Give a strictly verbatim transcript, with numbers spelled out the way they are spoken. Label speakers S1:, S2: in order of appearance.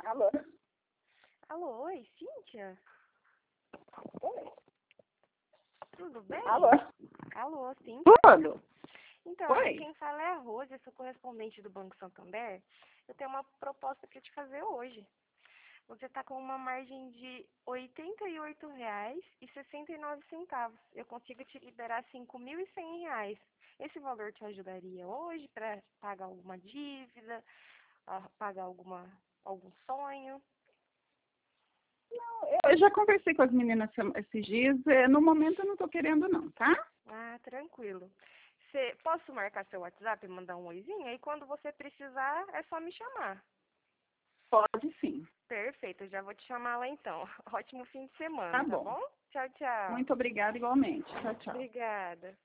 S1: Alô?
S2: Alô, oi, Cíntia?
S1: Oi.
S2: Tudo bem?
S1: Alô?
S2: Alô, Cíntia?
S1: Tudo?
S2: Então, aqui
S1: Oi.
S2: quem fala é a Rose, eu sou correspondente do Banco Santander. Eu tenho uma proposta para te fazer hoje. Você está com uma margem de oitenta e oito reais e sessenta e nove centavos. Eu consigo te liberar cinco mil e cem reais. Esse valor te ajudaria hoje para pagar alguma dívida, ah, pagar alguma, algum sonho?
S1: Eu já conversei com as meninas esses dias. é, No momento eu não tô querendo não, tá?
S2: Ah, tranquilo. Cê, posso marcar seu WhatsApp e mandar um oizinho? Aí quando você precisar, é só me chamar.
S1: Pode sim.
S2: Perfeito, eu já vou te chamar lá então. Ótimo fim de semana,
S1: Tá
S2: tá
S1: bom.
S2: bom? Tchau, tchau.
S1: Muito obrigada igualmente. Tchau, tchau.
S2: Obrigada.